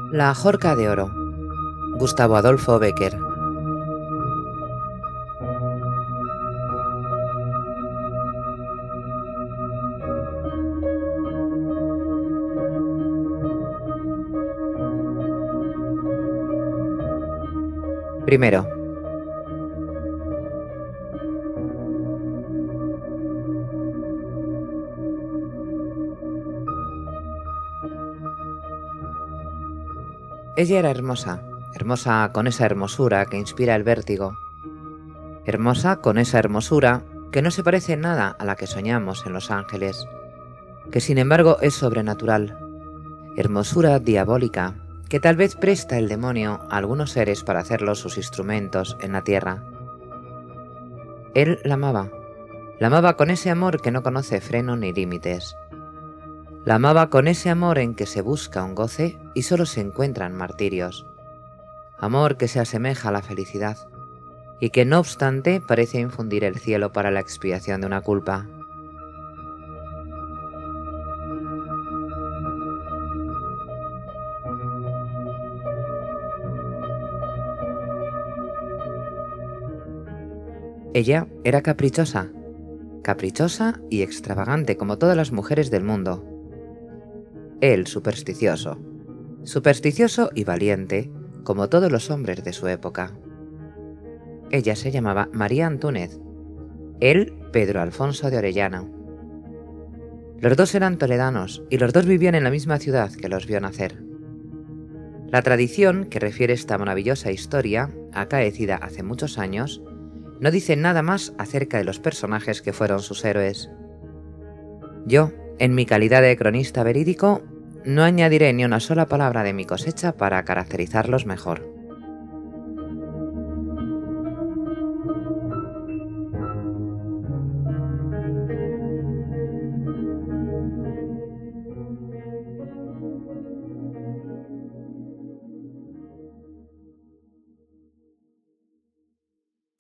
La Jorca de Oro. Gustavo Adolfo Bécquer. Primero. Ella era hermosa, hermosa con esa hermosura que inspira el vértigo. Hermosa con esa hermosura que no se parece en nada a la que soñamos en Los Ángeles, que sin embargo es sobrenatural. Hermosura diabólica que tal vez presta el demonio a algunos seres para hacerlos sus instrumentos en la tierra. Él la amaba con ese amor que no conoce freno ni límites. La amaba con ese amor en que se busca un goce y solo se encuentran martirios. Amor que se asemeja a la felicidad y que no obstante parece infundir el cielo para la expiación de una culpa. Ella era caprichosa y extravagante como todas las mujeres del mundo. Él supersticioso y valiente como todos los hombres de su época. Ella se llamaba María Antúnez, él Pedro Alfonso de Orellana. Los dos eran toledanos y los dos vivían en la misma ciudad que los vio nacer. La tradición que refiere esta maravillosa historia, acaecida hace muchos años, no dice nada más acerca de los personajes que fueron sus héroes. Yo, en mi calidad de cronista verídico, no añadiré ni una sola palabra de mi cosecha para caracterizarlos mejor.